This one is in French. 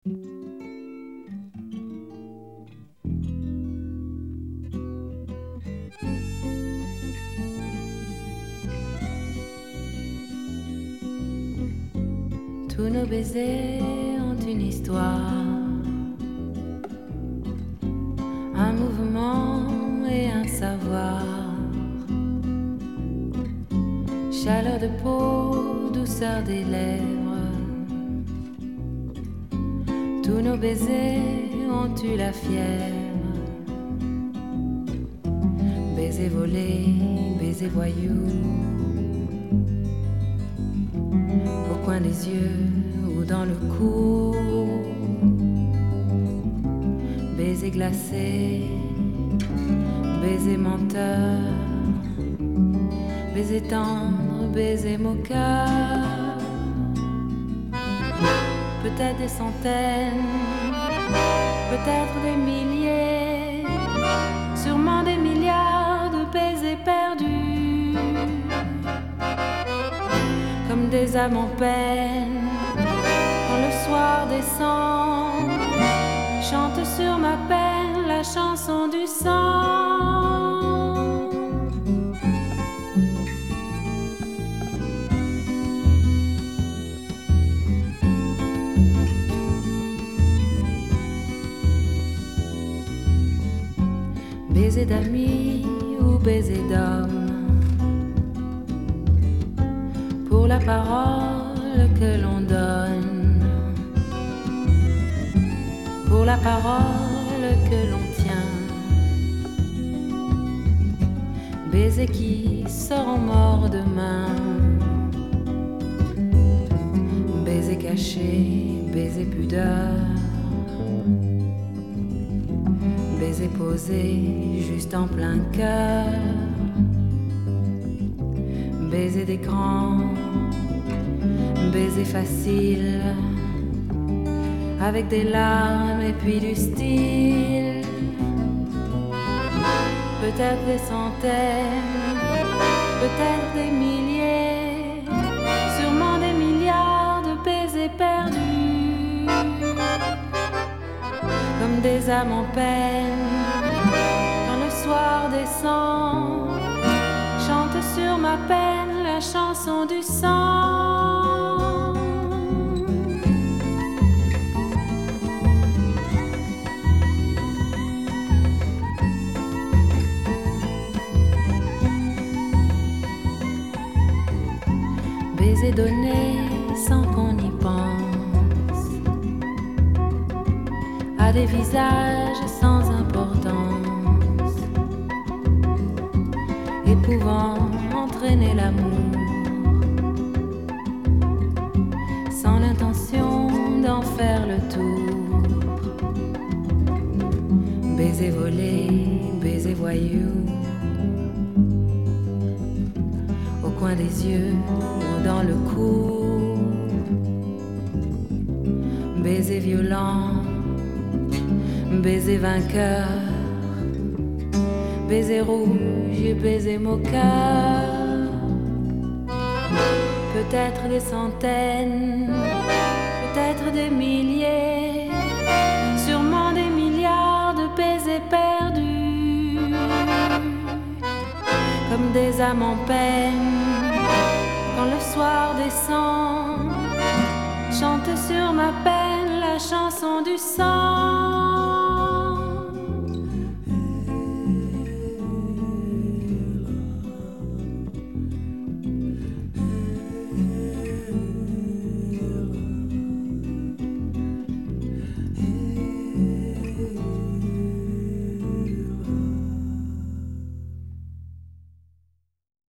Tous nos baisers ont une histoire, un mouvement et un savoir. Chaleur de peau, douceur des lèvres. Tous nos baisers ont eu la fièvre. Baiser volé, baiser voyou. Au coin des yeux ou dans le cou. Baiser glacé, baiser menteur. Baiser tendre, baiser moqueur. Peut-être des centaines, peut-être des milliers, sûrement des milliards de baisers perdus. Comme des âmes en peine, quand le soir descend, chante sur ma peine la chanson du sang. Baiser d'amis ou baiser d'homme, pour la parole que l'on donne, pour la parole que l'on tient. Baiser qui seront morts demain, baiser caché, baiser pudeur. Baiser posé juste en plein cœur. Baiser d'écran, baiser facile, avec des larmes et puis du style. Peut-être des centaines, peut-être des milliers, sûrement des milliards de baisers perdus. Comme des âmes en peine, quand le soir descend, chante sur ma peine la chanson du sang. Baiser donné sans qu'on y pense, à des visages sans importance et pouvant entraîner l'amour sans l'intention d'en faire le tour. Baiser volé, baiser voyou, au coin des yeux ou dans le cou. Baiser violent, baiser vainqueur, baiser rouge et baiser moqueur. Peut-être des centaines, peut-être des milliers, sûrement des milliards de baisers perdus. Comme des âmes en peine, quand le soir descend, chante sur ma peine la chanson du sang.